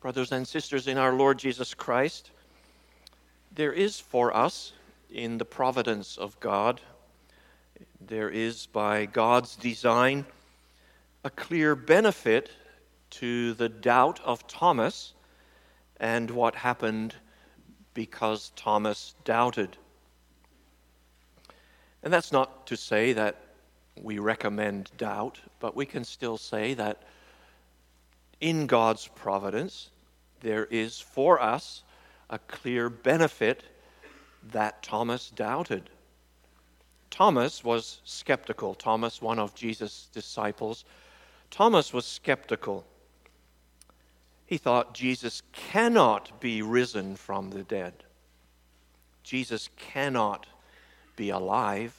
Brothers and sisters in our Lord Jesus Christ, there is for us, in the providence of God, there is by God's design a clear benefit to the doubt of Thomas and what happened because Thomas doubted. And that's not to say that we recommend doubt, but we can still say that in God's providence, there is for us a clear benefit that Thomas doubted. Thomas was skeptical. Thomas, one of Jesus' disciples, Thomas was skeptical. He thought Jesus cannot be risen from the dead. Jesus cannot be alive.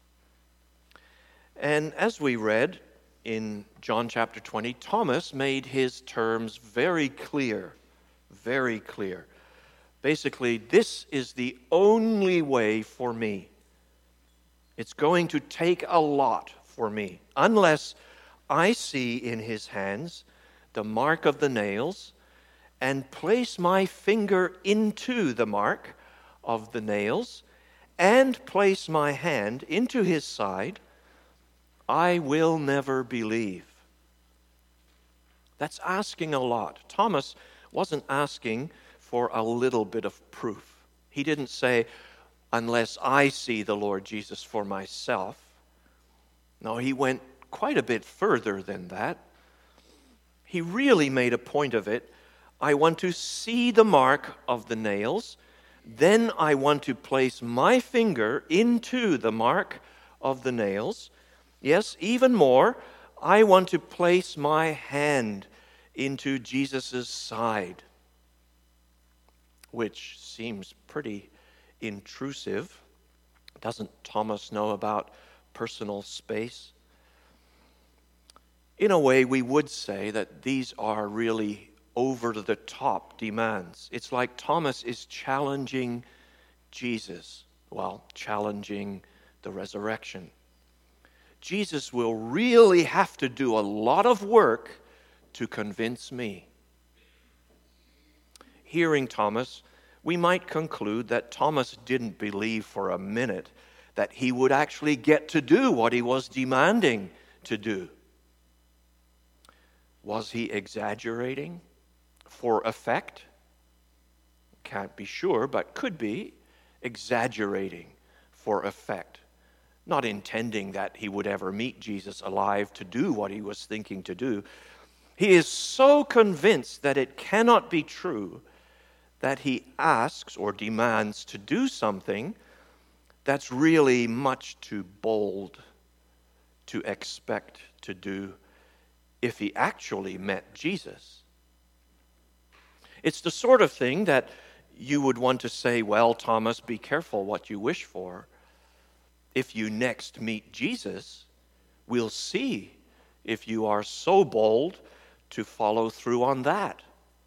And as we read in John chapter 20, Thomas made his terms very clear, very clear. Basically, this is the only way for me. It's going to take a lot for me, unless I see in his hands the mark of the nails and place my finger into the mark of the nails and place my hand into his side, I will never believe. That's asking a lot. Thomas wasn't asking for a little bit of proof. He didn't say, unless I see the Lord Jesus for myself. No, he went quite a bit further than that. He really made a point of it. I want to see the mark of the nails, then I want to place my finger into the mark of the nails. Yes, even more, I want to place my hand into Jesus' side, which seems pretty intrusive. Doesn't Thomas know about personal space? In a way, we would say that these are really over-the-top demands. It's like Thomas is challenging Jesus, challenging the resurrection. Jesus will really have to do a lot of work to convince me. Hearing Thomas, we might conclude that Thomas didn't believe for a minute that he would actually get to do what he was demanding to do. Was he exaggerating for effect? Can't be sure, but could be exaggerating for effect. Not intending that he would ever meet Jesus alive to do what he was thinking to do. He is so convinced that it cannot be true that he asks or demands to do something that's really much too bold to expect to do if he actually met Jesus. It's the sort of thing that you would want to say, well, Thomas, be careful what you wish for. If you next meet Jesus, we'll see if you are so bold to follow through on that.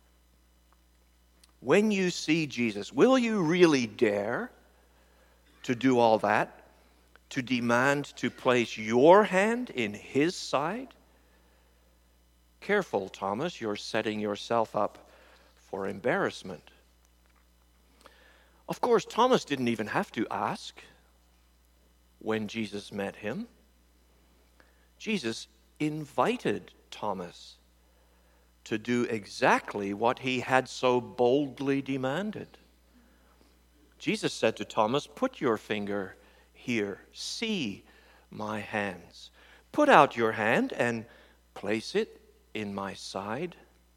When you see Jesus, will you really dare to do all that? To demand to place your hand in his side? Careful, Thomas, you're setting yourself up for embarrassment. Of course, Thomas didn't even have to ask when Jesus met him. Jesus invited Thomas to do exactly what he had so boldly demanded. Jesus said to Thomas, "Put your finger here. See my hands. Put out your hand and place it in my side."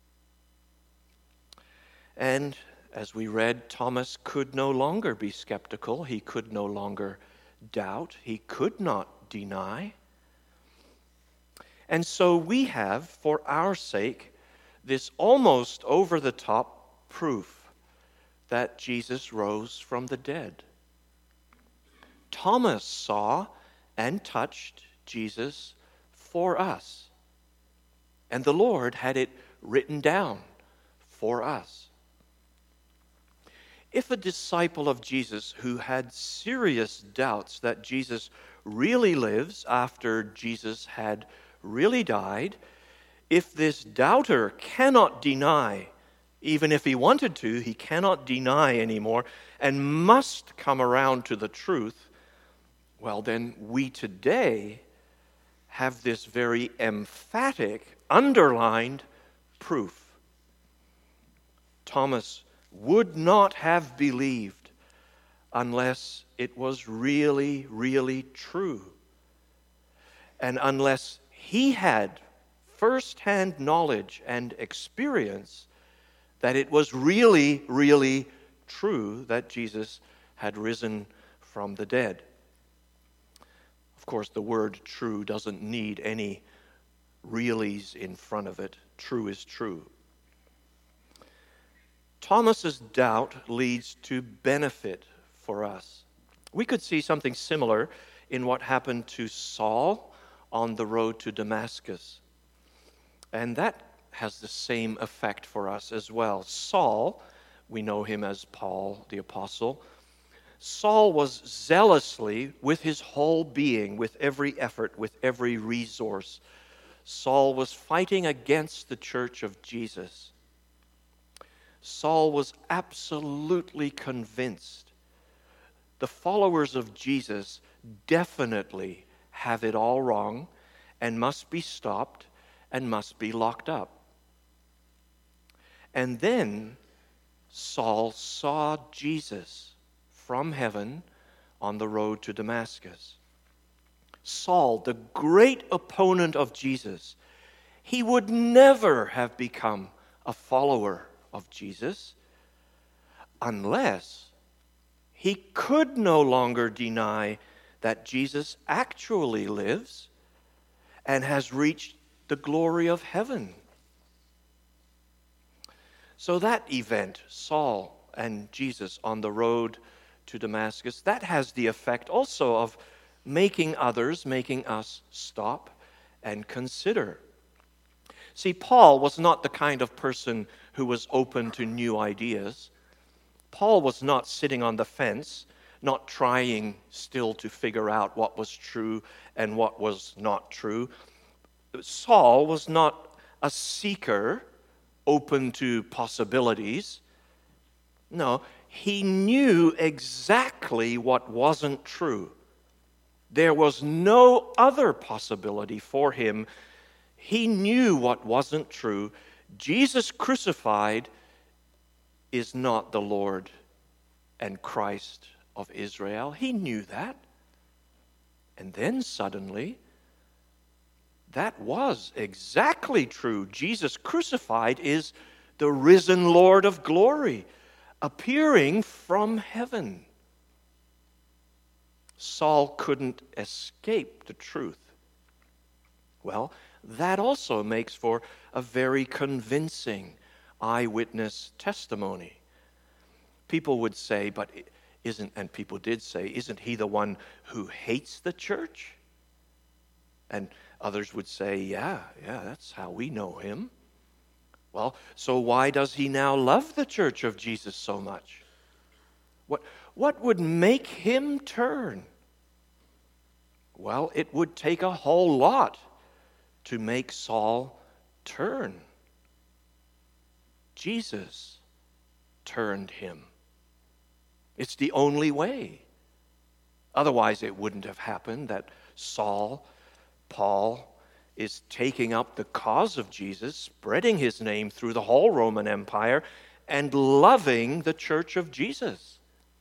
And as we read, Thomas could no longer be skeptical. He could no longer doubt. He could not deny. And so we have, for our sake, this almost over-the-top proof that Jesus rose from the dead. Thomas saw and touched Jesus for us. And the Lord had it written down for us. If a disciple of Jesus who had serious doubts that Jesus really lives after Jesus had really died, if this doubter cannot deny Even if he wanted to, he cannot deny anymore and must come around to the truth. Well, then we today have this very emphatic, underlined proof. Thomas would not have believed unless it was really, really true. And unless he had first-hand knowledge and experience that it was really, really true that Jesus had risen from the dead. Of course, the word true doesn't need any reallys in front of it. True is true. Thomas's doubt leads to benefit for us. We could see something similar in what happened to Saul on the road to Damascus. And that has the same effect for us as well. Saul, we know him as Paul the Apostle. Saul was zealously, with his whole being, with every effort, with every resource. Saul was fighting against the church of Jesus. Saul was absolutely convinced the followers of Jesus definitely have it all wrong and must be stopped and must be locked up. And then Saul saw Jesus from heaven on the road to Damascus. Saul, the great opponent of Jesus, he would never have become a follower of Jesus unless he could no longer deny that Jesus actually lives and has reached the glory of heaven. So that event, Saul and Jesus on the road to Damascus, that has the effect also of making us stop and consider. See, Paul was not the kind of person who was open to new ideas. Paul was not sitting on the fence, not trying still to figure out what was true and what was not true. Saul was not a seeker open to possibilities. No, he knew exactly what wasn't true. There was no other possibility for him. He knew what wasn't true. Jesus crucified is not the Lord and Christ of Israel. He knew that. And then suddenly, that was exactly true. Jesus crucified is the risen Lord of glory, appearing from heaven. Saul couldn't escape the truth. Well, that also makes for a very convincing eyewitness testimony. People would say, but and people did say, isn't he the one who hates the church? And others would say, yeah, that's how we know him. Well, so why does he now love the church of Jesus so much? What would make him turn? Well, it would take a whole lot to make Saul turn. Jesus turned him. It's the only way. Otherwise, it wouldn't have happened that Paul, is taking up the cause of Jesus, spreading his name through the whole Roman Empire, and loving the church of Jesus.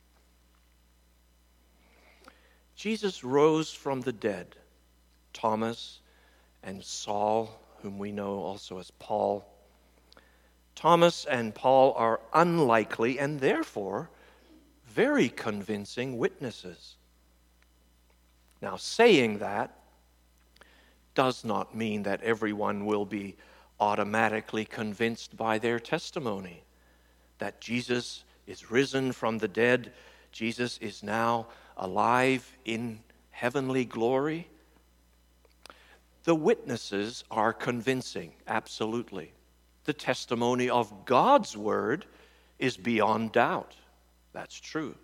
Jesus rose from the dead. Thomas and Saul, whom we know also as Paul. Thomas and Paul are unlikely and therefore very convincing witnesses. Now, saying that does not mean that everyone will be automatically convinced by their testimony that Jesus is risen from the dead, Jesus is now alive in heavenly glory. The witnesses are convincing, absolutely. The testimony of God's word is beyond doubt. That's true.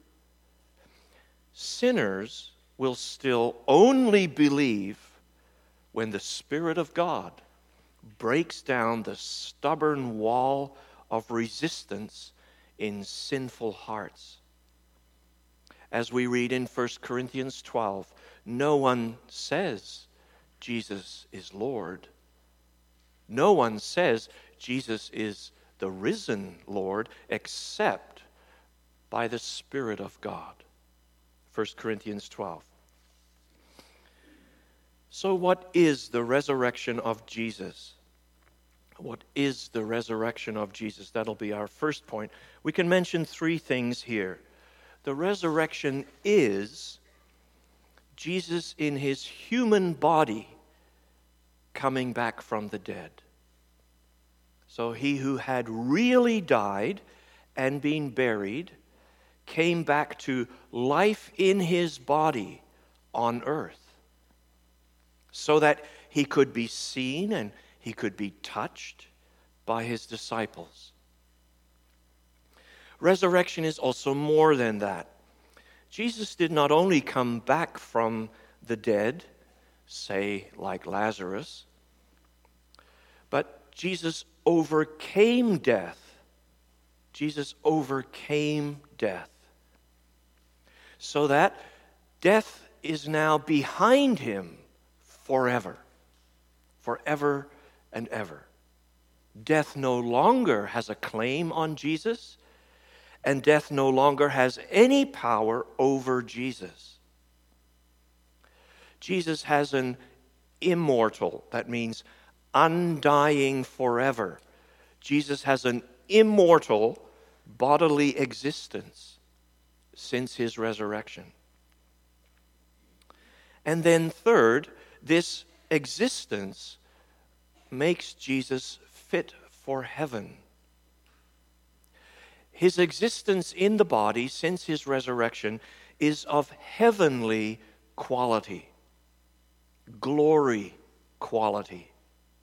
Sinners will still only believe when the Spirit of God breaks down the stubborn wall of resistance in sinful hearts. As we read in 1 Corinthians 12, no one says Jesus is Lord. No one says Jesus is the risen Lord except by the Spirit of God. 1 Corinthians 12. So what is the resurrection of Jesus? What is the resurrection of Jesus? That'll be our first point. We can mention three things here. The resurrection is Jesus in his human body coming back from the dead. So he who had really died and been buried came back to life in his body on earth so that he could be seen and he could be touched by his disciples. Resurrection is also more than that. Jesus did not only come back from the dead, say like Lazarus, but Jesus overcame death. Jesus overcame death. So that death is now behind him forever. Forever and ever. Death no longer has a claim on Jesus, and death no longer has any power over Jesus. Jesus has an immortal, that means undying forever. Jesus has an immortal bodily existence since his resurrection. And then third, this existence makes Jesus fit for heaven. His existence in the body since his resurrection is of heavenly quality, glory quality.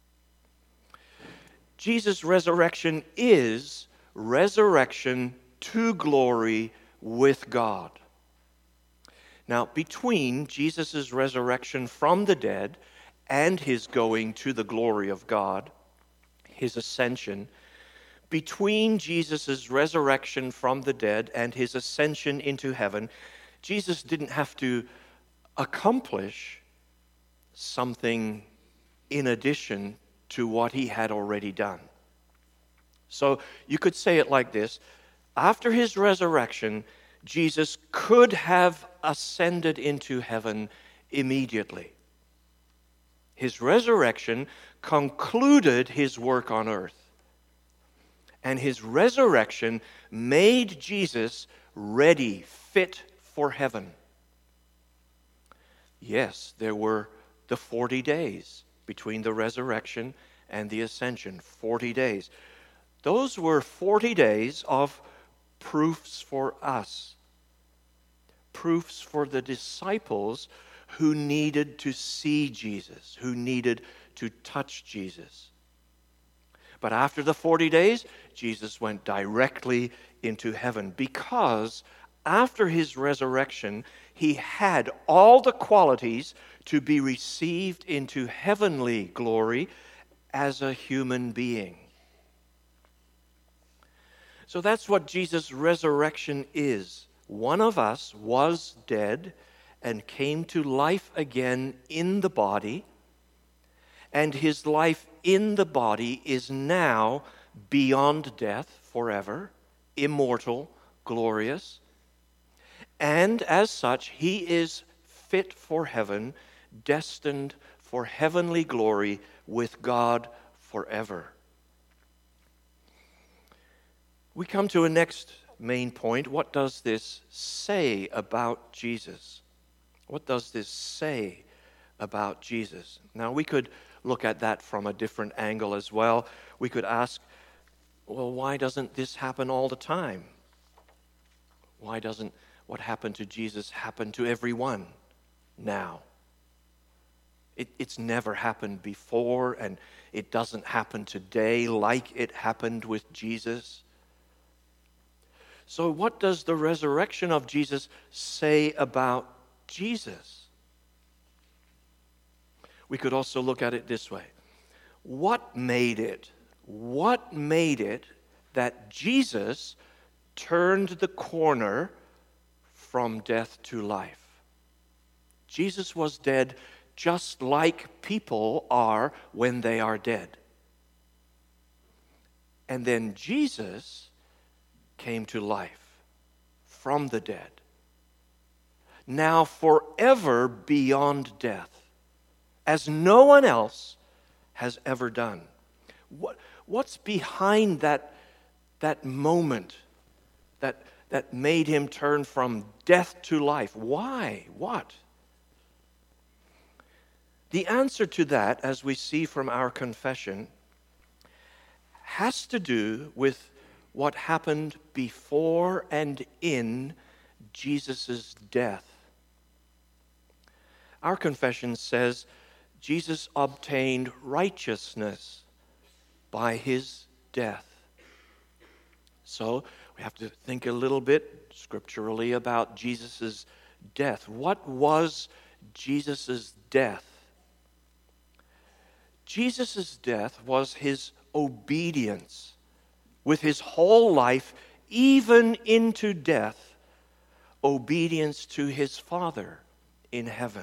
Jesus' resurrection is resurrection to glory with God. Now, between Jesus' resurrection from the dead and his going to the glory of God, his ascension, between Jesus' resurrection from the dead and his ascension into heaven, Jesus didn't have to accomplish something in addition to what he had already done. So you could say it like this: after his resurrection, Jesus could have ascended into heaven immediately. His resurrection concluded his work on earth. And his resurrection made Jesus ready, fit for heaven. Yes, there were the 40 days between the resurrection and the ascension. 40 days. Those were 40 days of proofs for us. Proofs for the disciples who needed to see Jesus, who needed to touch Jesus. But after the 40 days, Jesus went directly into heaven because after his resurrection, he had all the qualities to be received into heavenly glory as a human being. So that's what Jesus' resurrection is. One of us was dead and came to life again in the body, and his life in the body is now beyond death forever, immortal, glorious, and as such, he is fit for heaven, destined for heavenly glory with God forever. We come to a next main point. What does this say about Jesus? What does this say about Jesus? Now, we could look at that from a different angle as well. We could ask, well, why doesn't this happen all the time? Why doesn't what happened to Jesus happen to everyone now? It's never happened before, and it doesn't happen today like it happened with Jesus. So what does the resurrection of Jesus say about Jesus? We could also look at it this way. What made it that Jesus turned the corner from death to life. Jesus was dead just like people are when they are dead. And then Jesus came to life from the dead, now forever beyond death, as no one else has ever done. What's behind that moment that made him turn from death to life? Why? What? The answer to that, as we see from our confession, has to do with what happened before and in Jesus' death. Our confession says Jesus obtained righteousness by his death. So we have to think a little bit scripturally about Jesus' death. What was Jesus' death? Jesus' death was his obedience with his whole life, even into death, obedience to his Father in heaven.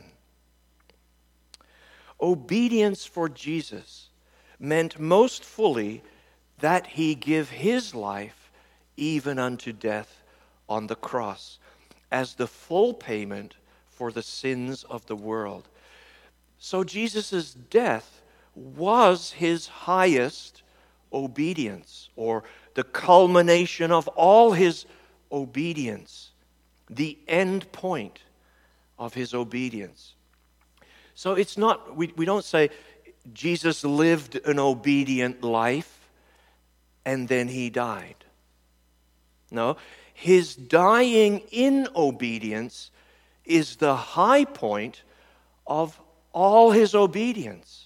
Obedience for Jesus meant most fully that he give his life even unto death on the cross as the full payment for the sins of the world. So Jesus' death was his highest obedience, or the culmination of all his obedience, the end point of his obedience. So it's not, we don't say Jesus lived an obedient life and then he died. No, his dying in obedience is the high point of all his obedience.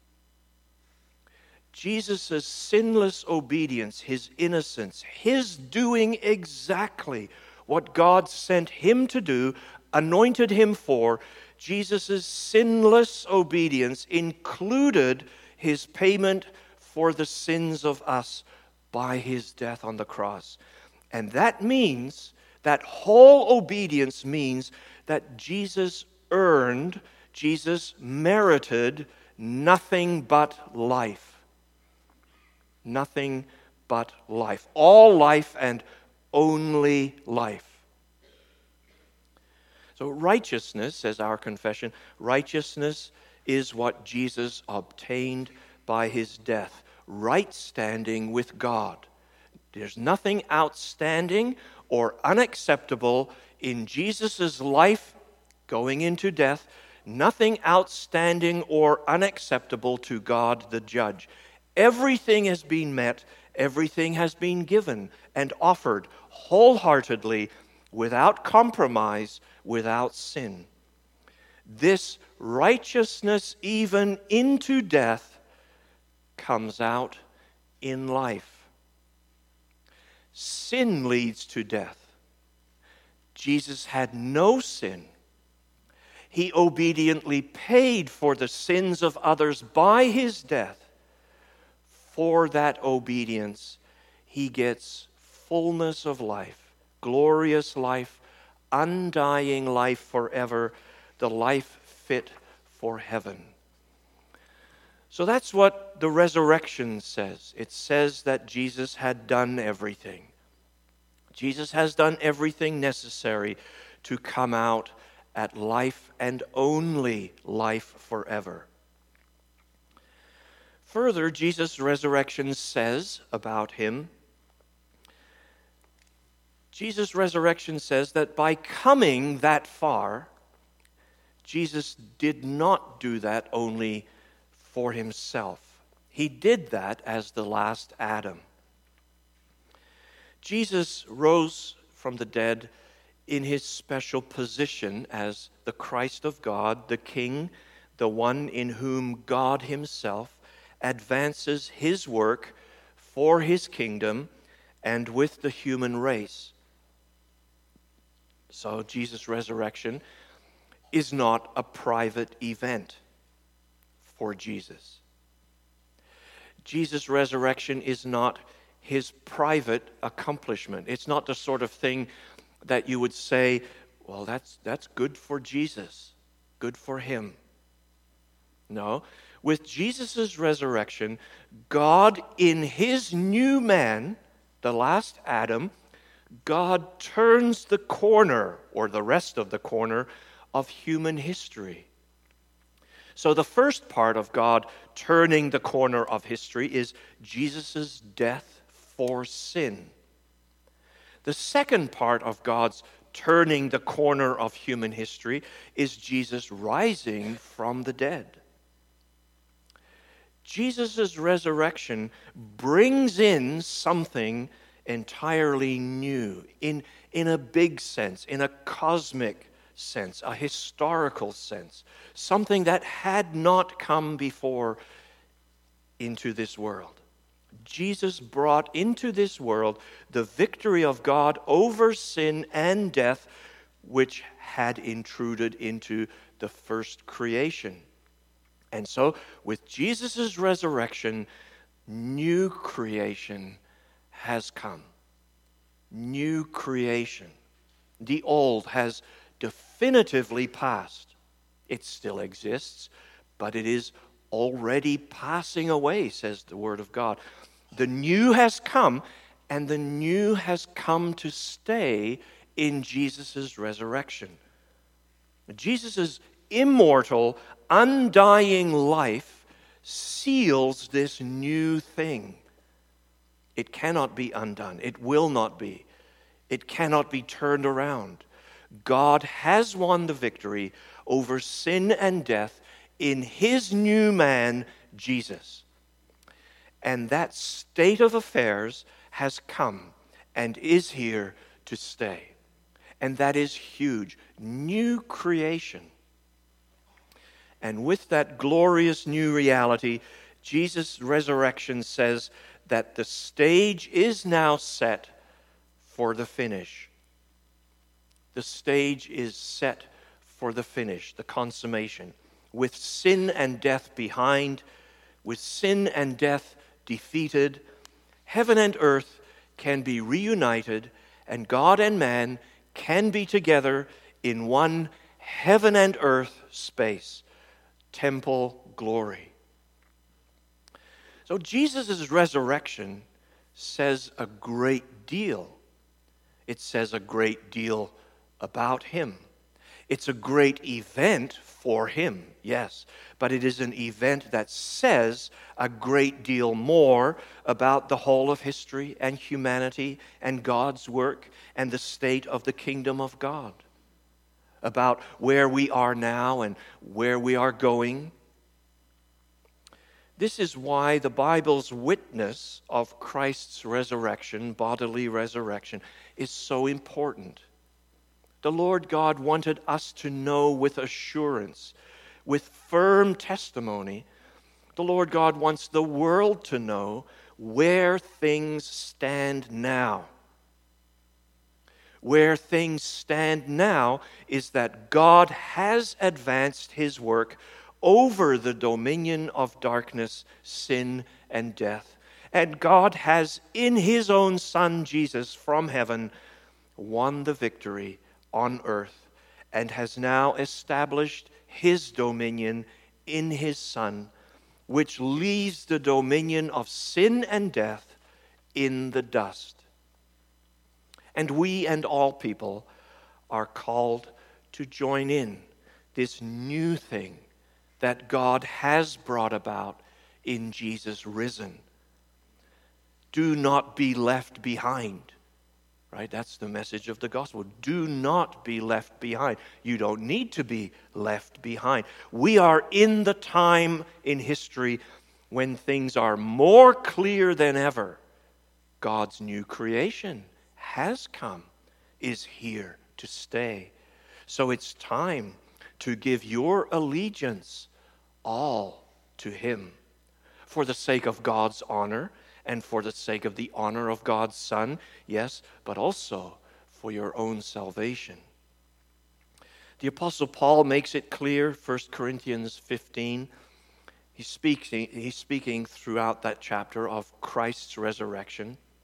Jesus' sinless obedience, his innocence, his doing exactly what God sent him to do, anointed him for, Jesus' sinless obedience included his payment for the sins of us by his death on the cross. And that means, that whole obedience means that Jesus merited nothing but life. Nothing but life. All life and only life. So righteousness, says our confession, righteousness is what Jesus obtained by his death. Right standing with God. There's nothing outstanding or unacceptable in Jesus' life going into death. Nothing outstanding or unacceptable to God the judge. Everything has been met, everything has been given and offered wholeheartedly, without compromise, without sin. This righteousness, even into death, comes out in life. Sin leads to death. Jesus had no sin. He obediently paid for the sins of others by his death. For that obedience, he gets fullness of life, glorious life, undying life forever, the life fit for heaven. So that's what the resurrection says. It says that Jesus had done everything. Jesus has done everything necessary to come out at life and only life forever. Further, Jesus' resurrection says about him, Jesus' resurrection says that by coming that far, Jesus did not do that only for himself. He did that as the last Adam. Jesus rose from the dead in his special position as the Christ of God, the King, the one in whom God himself advances his work for his kingdom and with the human race. So Jesus' resurrection is not a private event for Jesus. Jesus' resurrection is not his private accomplishment. It's not the sort of thing that you would say, well, that's good for Jesus, good for him. No. With Jesus' resurrection, God in his new man, the last Adam, God turns the corner, or the rest of the corner, of human history. So the first part of God turning the corner of history is Jesus' death for sin. The second part of God's turning the corner of human history is Jesus rising from the dead. Jesus' resurrection brings in something entirely new, in a big sense, in a cosmic sense, a historical sense, something that had not come before into this world. Jesus brought into this world the victory of God over sin and death, which had intruded into the first creation. And so, with Jesus' resurrection, new creation has come. New creation. The old has definitively passed. It still exists, but it is already passing away, says the Word of God. The new has come, and the new has come to stay in Jesus' resurrection. Jesus' immortal, undying life seals this new thing. It cannot be undone. It will not be. It cannot be turned around. God has won the victory over sin and death in his new man, Jesus. And that state of affairs has come and is here to stay. And that is huge. New creation. And with that glorious new reality, Jesus' resurrection says that the stage is now set for the finish. The stage is set for the finish, the consummation. With sin and death behind, with sin and death defeated, heaven and earth can be reunited, and God and man can be together in one heaven and earth space. Temple glory. So Jesus' resurrection says a great deal. It says a great deal about him. It's a great event for him, yes, but it is an event that says a great deal more about the whole of history and humanity and God's work and the state of the kingdom of God, about where we are now and where we are going. This is why the Bible's witness of Christ's resurrection, bodily resurrection, is so important. The Lord God wanted us to know with assurance, with firm testimony. The Lord God wants the world to know where things stand now. Where things stand now is that God has advanced his work over the dominion of darkness, sin, and death. And God has, in his own Son, Jesus, from heaven, won the victory on earth and has now established his dominion in his Son, which leaves the dominion of sin and death in the dust. And we and all people are called to join in this new thing that God has brought about in Jesus risen. Do not be left behind. Right? That's the message of the gospel. Do not be left behind. You don't need to be left behind. We are in the time in history when things are more clear than ever. God's new creation has come, is here to stay. So it's time to give your allegiance all to him for the sake of God's honor and for the sake of the honor of God's Son, yes, but also for your own salvation. The Apostle Paul makes it clear, 1 Corinthians 15. He's speaking throughout that chapter of Christ's resurrection.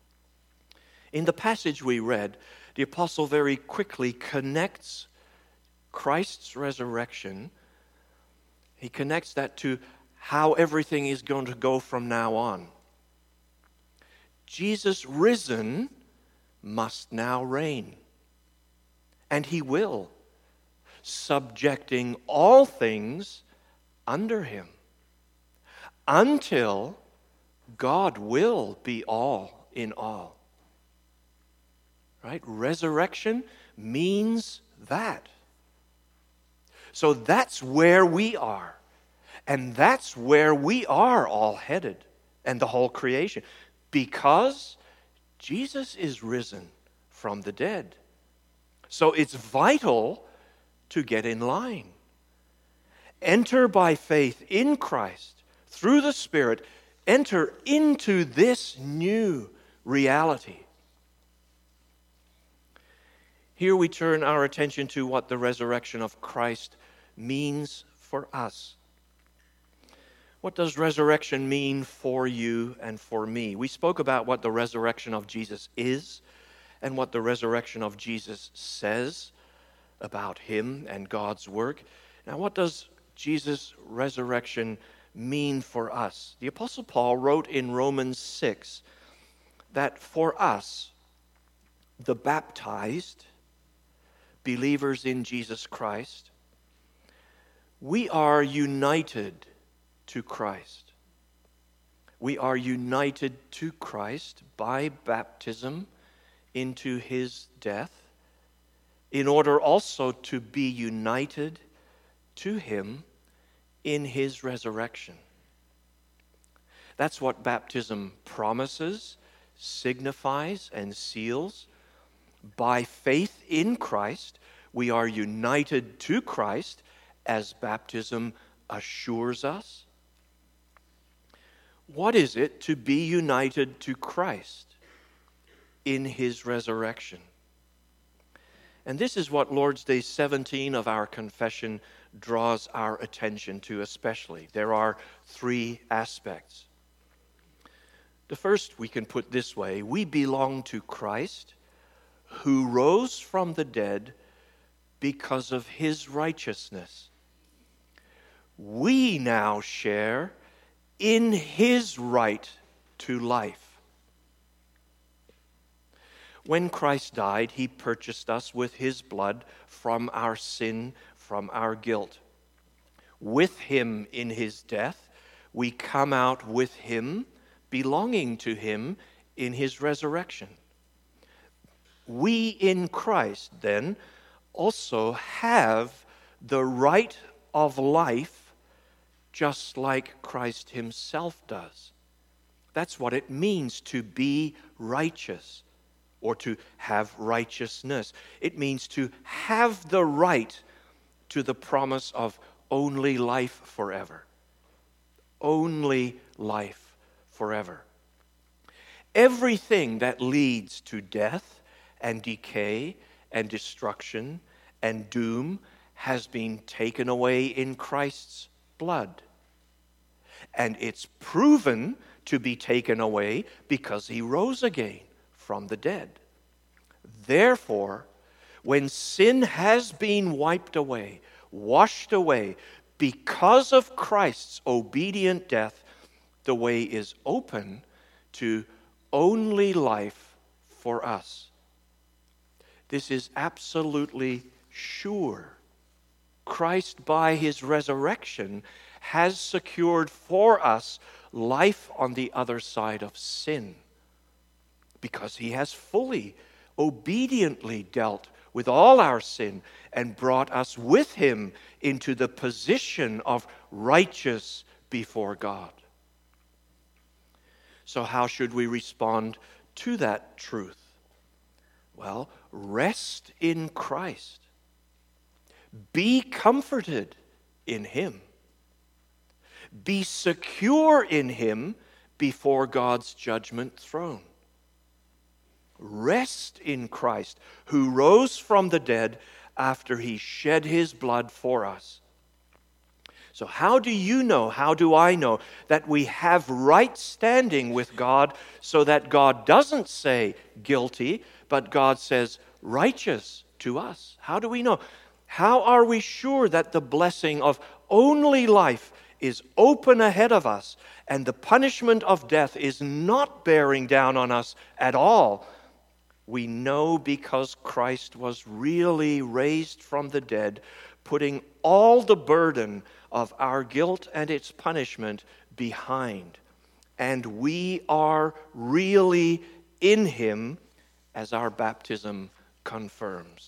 In the passage we read, the apostle very quickly connects Christ's resurrection. He connects that to how everything is going to go from now on. Jesus risen must now reign. And he will, subjecting all things under him, until God will be all in all. Right? Resurrection means that. So that's where we are. And that's where we are all headed, and the whole creation. Because Jesus is risen from the dead. So it's vital to get in line. Enter by faith in Christ, through the Spirit, enter into this new reality. Here we turn our attention to what the resurrection of Christ means for us. What does resurrection mean for you and for me? We spoke about what the resurrection of Jesus is and what the resurrection of Jesus says about him and God's work. Now, what does Jesus' resurrection mean for us? The Apostle Paul wrote in Romans 6 that for us, the baptized believers in Jesus Christ, we are united to Christ. We are united to Christ by baptism into his death, in order also to be united to him in his resurrection. That's what baptism promises, signifies, and seals. By faith in Christ, we are united to Christ as baptism assures us. What is it to be united to Christ in his resurrection? And this is what Lord's Day 17 of our confession draws our attention to especially. There are three aspects. The first we can put this way: we belong to Christ, who rose from the dead because of his righteousness. We now share in his right to life. When Christ died, he purchased us with his blood from our sin, from our guilt. With him in his death, we come out with him, belonging to him in his resurrection. We in Christ, then, also have the right of life just like Christ himself does. That's what it means to be righteous or to have righteousness. It means to have the right to the promise of only life forever. Only life forever. Everything that leads to death and decay and destruction and doom has been taken away in Christ's blood. And it's proven to be taken away because he rose again from the dead. Therefore, when sin has been wiped away, washed away, because of Christ's obedient death, the way is open to only life for us. This is absolutely sure. Christ, by his resurrection, has secured for us life on the other side of sin, because he has fully, obediently dealt with all our sin and brought us with him into the position of righteous before God. So how should we respond to that truth? Well, rest in Christ. Be comforted in him. Be secure in him before God's judgment throne. Rest in Christ, who rose from the dead after he shed his blood for us. So how do you know, how do I know that we have right standing with God so that God doesn't say guilty, but God says righteous to us? How do we know? How are we sure that the blessing of only life is open ahead of us and the punishment of death is not bearing down on us at all? We know because Christ was really raised from the dead, putting all the burden of our guilt and its punishment behind. And we are really in Him, as our baptism confirms.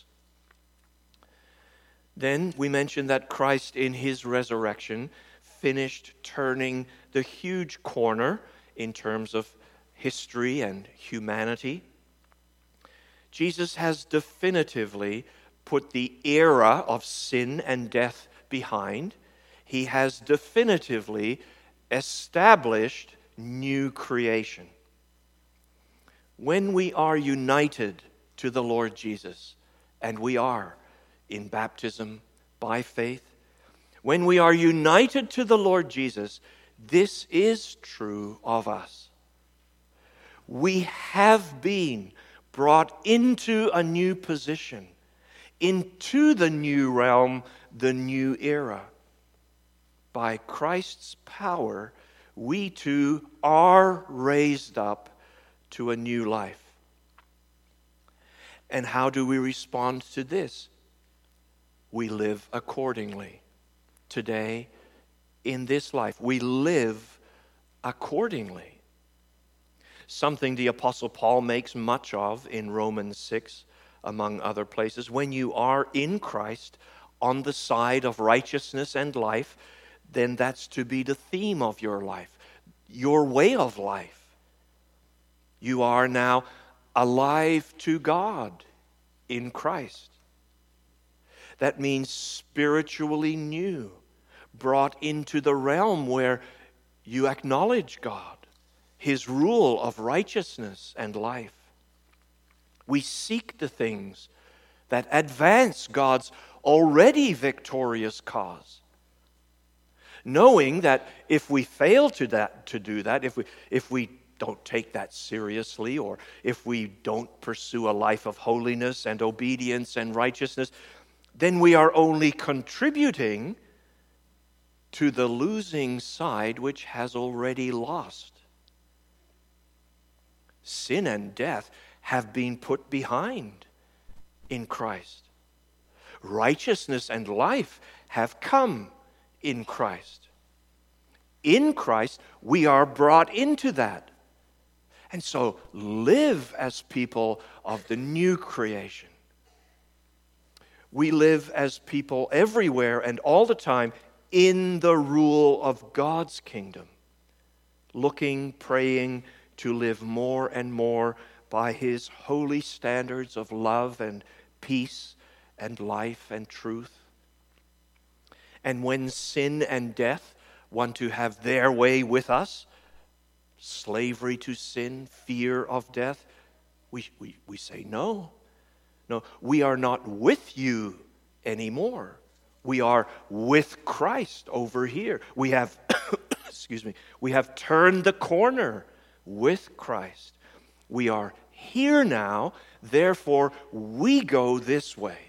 Then we mentioned that Christ in His resurrection finished turning the huge corner in terms of history and humanity. Jesus has definitively put the era of sin and death behind. He has definitively established new creation. When we are united to the Lord Jesus, and we are in baptism by faith, when we are united to the Lord Jesus, this is true of us. We have been brought into a new position, into the new realm, the new era. By Christ's power, we too are raised up to a new life. And how do we respond to this? We live accordingly. Today, in this life, we live accordingly. Something the Apostle Paul makes much of in Romans 6, among other places. When you are in Christ, on the side of righteousness and life, then that's to be the theme of your life, your way of life. You are now alive to God in Christ. That means spiritually new, brought into the realm where you acknowledge God, His rule of righteousness and life. We seek the things that advance God's already victorious cause, knowing that if we fail to do that, if we don't take that seriously, or if we don't pursue a life of holiness and obedience and righteousness, then we are only contributing to the losing side which has already lost. Sin and death have been put behind in Christ. Righteousness and life have come in Christ. In Christ, we are brought into that. And so live as people of the new creation. We live as people everywhere and all the time in the rule of God's kingdom, looking, praying to live more and more by His holy standards of love and peace and life and truth. And when sin and death want to have their way with us, slavery to sin, fear of death, we say no. No, we are not with you anymore. We are with Christ over here. We have, we have turned the corner with Christ. We are here now, therefore we go this way.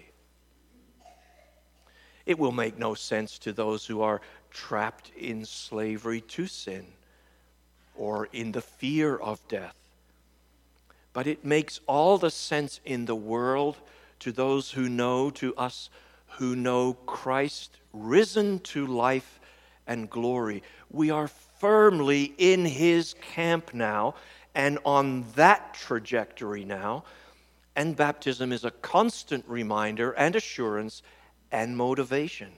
It will make no sense to those who are trapped in slavery to sin or in the fear of death. But it makes all the sense in the world to those who know, to us who know Christ risen to life and glory. We are firmly in His camp now and on that trajectory now. And baptism is a constant reminder and assurance and motivation.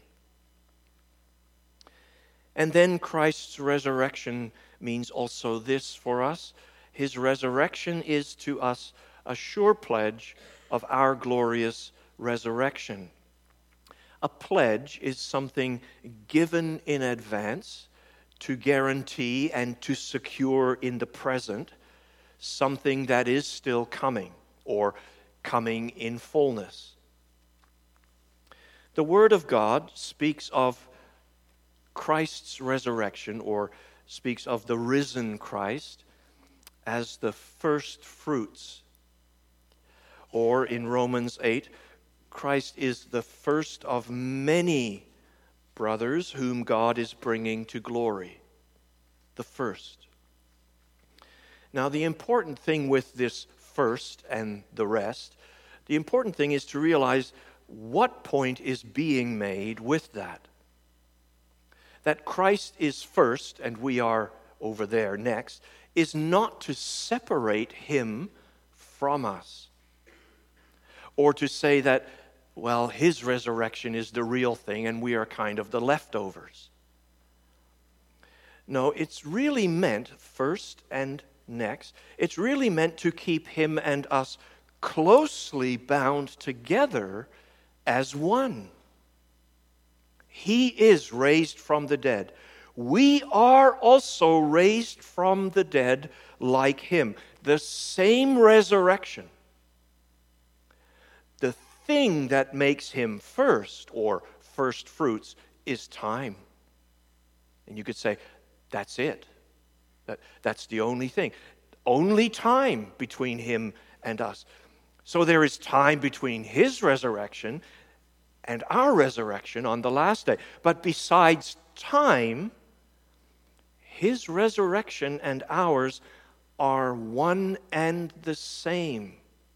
And then Christ's resurrection means also this for us. His resurrection is to us a sure pledge of our glorious resurrection. A pledge is something given in advance to guarantee and to secure in the present something that is still coming or coming in fullness. The Word of God speaks of Christ's resurrection, or speaks of the risen Christ, as the first fruits. Or in Romans 8, Christ is the first of many brothers whom God is bringing to glory. The first. Now, the important thing with this first and the rest, the important thing is to realize what point is being made with that. That Christ is first, and we are over there next, is not to separate him from us. Or to say that, well, his resurrection is the real thing and we are kind of the leftovers. No, it's really meant, first and next, it's really meant to keep him and us closely bound together as one. He is raised from the dead. We are also raised from the dead like him. The same resurrection. The thing that makes him first, or first fruits, is time. And you could say, that's it. That's the only thing. Only time between him and us. So there is time between his resurrection and our resurrection on the last day. But besides time, his resurrection and ours are one and the same.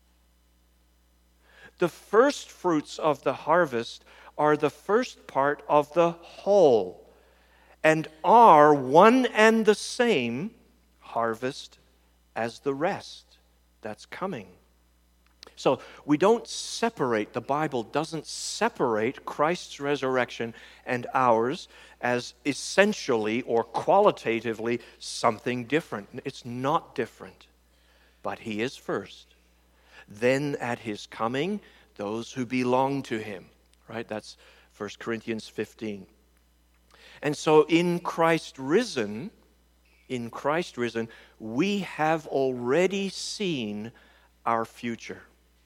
The first fruits of the harvest are the first part of the whole, and are one and the same harvest as the rest that's coming. So we don't separate, the Bible doesn't separate Christ's resurrection and ours as essentially or qualitatively something different. It's not different, but he is first. Then at his coming, those who belong to him. Right? That's 1 Corinthians 15. And so in Christ risen, we have already seen our future.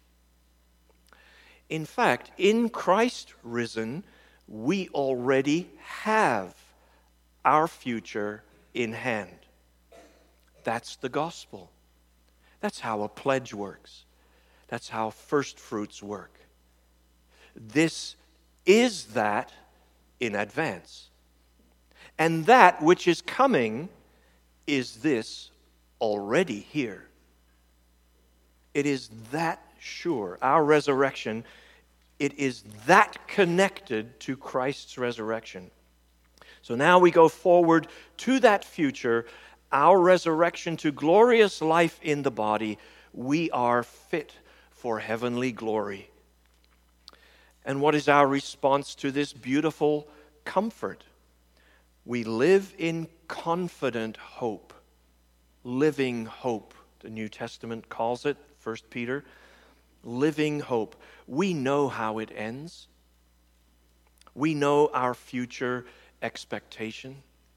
In fact, in Christ risen, we already have our future in hand. That's the gospel. That's how a pledge works. That's how first fruits work. This is that in advance. And that which is coming is this already here. It is that sure. Our resurrection, it is that connected to Christ's resurrection. So now we go forward to that future, our resurrection to glorious life in the body. We are fit for heavenly glory. And what is our response to this beautiful comfort? We live in confident hope, living hope. The New Testament calls it, 1 Peter, living hope. We know how it ends. We know our future expectation.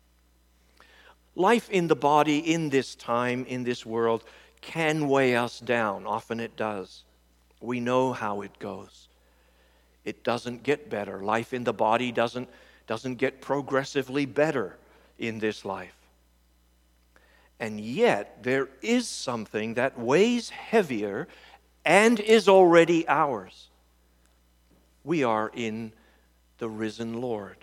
Life in the body, in this time, in this world, can weigh us down. Often it does. We know how it goes. It doesn't get better. Life in the body doesn't get progressively better in this life. And yet, there is something that weighs heavier and is already ours. We are in the risen Lord.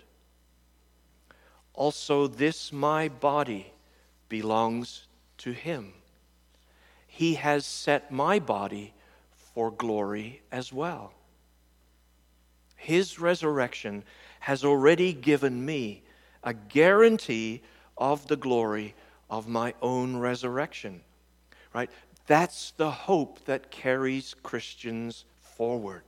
Also, this my body belongs to him. He has set my body for glory as well. His resurrection has already given me a guarantee of the glory of my own resurrection. Right? That's the hope that carries Christians forward.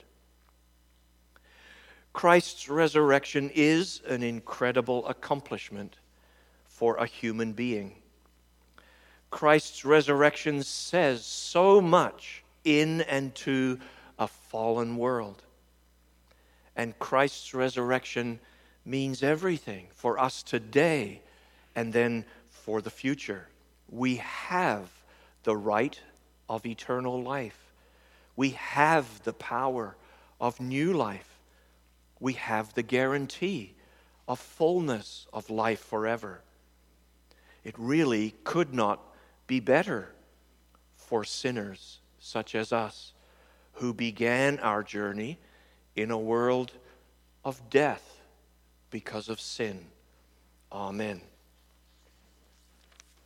Christ's resurrection is an incredible accomplishment for a human being. Christ's resurrection says so much in and to a fallen world. And Christ's resurrection means everything for us today and then for the future. We have the right of eternal life. We have the power of new life. We have the guarantee of fullness of life forever. It really could not be better for sinners such as us, who began our journey in a world of death because of sin. Amen.